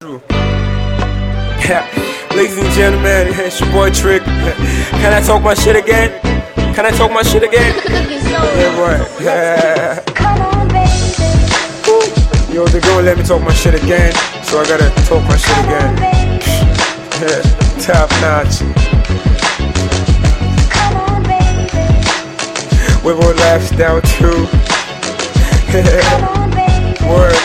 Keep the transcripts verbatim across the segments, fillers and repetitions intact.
Yeah. Ladies and gentlemen, it's your boy Trick. Can I talk my shit again? Can I talk my shit again? Yeah, boy. Yeah. Yo, they gonna let me talk my shit again, so I gotta talk my shit again. Yeah. Top notch. With our lifestyle too. Word.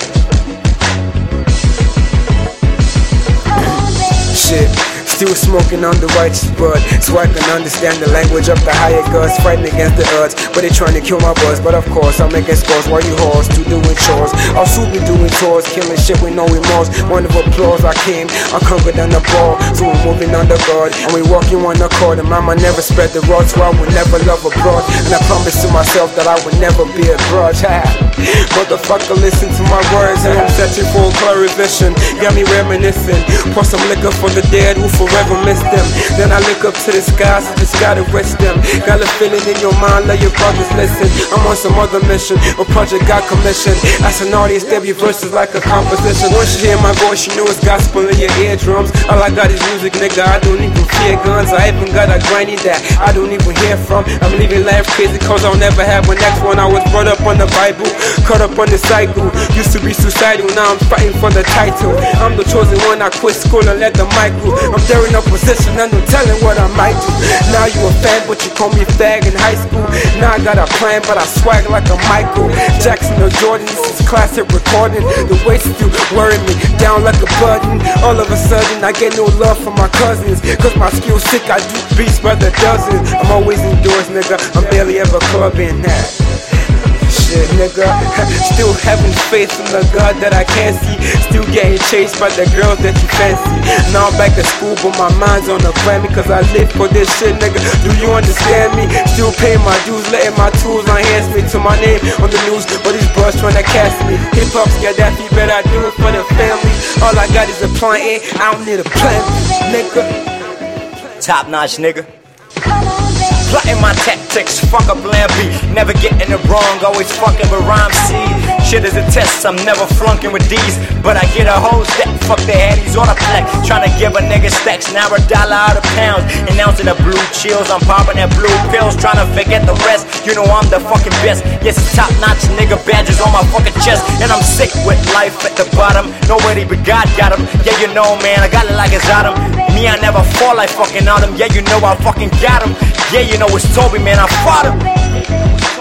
Shit. Still smoking on the righteous bud, so I can understand the language of the higher gods, fighting against the odds. But they trying to kill my buzz, but of course I'm making scores while you horse to doing chores. I'll soon be doing tours, killing shit with no remorse. One of applause, I came, I conquered on the ball, so we're moving on the guard, and we walking on the court. And mama never spread the rod, so I would never love abroad. And I promised to myself that I would never be a grudge. Motherfucker, listen to my words, and I'm searching for a clear vision. Got me reminiscing, pour some liquor for the dead who forever miss them. Then I look up to the skies, I just gotta rest them. Got a feeling in your mind, let your brothers listen. I'm on some other mission, a project got commissioned. As an audience, there be verses like a composition. Once you hear my voice, you know it's gospel in your eardrums. All I got is music, nigga, I don't even fear guns. I even got a granny that I don't even hear from. I'm living life crazy cause I'll never have my next one. I was brought up on the Bible, caught up on the cycle. Used to be suicidal, now I'm fighting for the title. I'm the chosen one, I quit school and let the mic grow. I'm daring up position and no telling what I might do. Now you a fan, but you call me fag in high school. Now I got a plan, but I swag like a Michael Jackson or Jordan. This is classic recording. The way still worry me down like a button. All of a sudden I get no love from my cousins, cause my skills sick, I do beats by the dozens. I'm always indoors, nigga, I'm barely ever clubbing that. Shit, nigga, still having faith in the God that I can't see. Still getting chased by the girls that you fancy. Now I'm back at school, but my mind's on the Grammy, cause I live for this shit, nigga. Do you understand me? Still paying my dues, letting my tools enhance me to my name on the news, but these bros trying to cast me. Hip hop's got that fee, but I do it for the family. All I got is a plan A, I don't need a plan B, nigga. Top notch, nigga. Plotting my tactics, fuck up plan B. Never getting it wrong, always fucking with rhyme C. Shit is a test, I'm never flunking with these. But I get a whole stack, fuck the headies on a flex. Trying to give a nigga stacks, now a dollar out of pounds. Announcing the blue chills, I'm popping that blue pills. Trying to forget the rest, you know I'm the fucking best. Yes, it's top notch, nigga, badges on my fucking chest. And I'm sick with life at the bottom. Nobody but God got him. Yeah, you know, man, I got it like it's Adam. Me, I never fall like fucking Autumn. Yeah, you know I fucking got him. Yeah, you know it's Toby, man, I fought him.